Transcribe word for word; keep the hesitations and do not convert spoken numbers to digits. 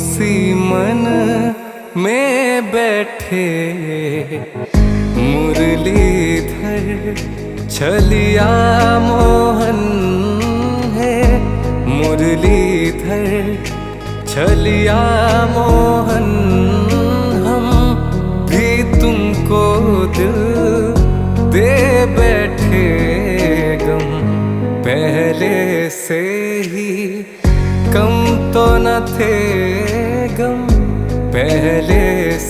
उसी मन में बैठे मुरलीधर छलिया मोहन है। मुरलीधर छलिया मोहन हम भी तुमको दिल दे बैठे गम पहले से ही कम तो न थे गम पहले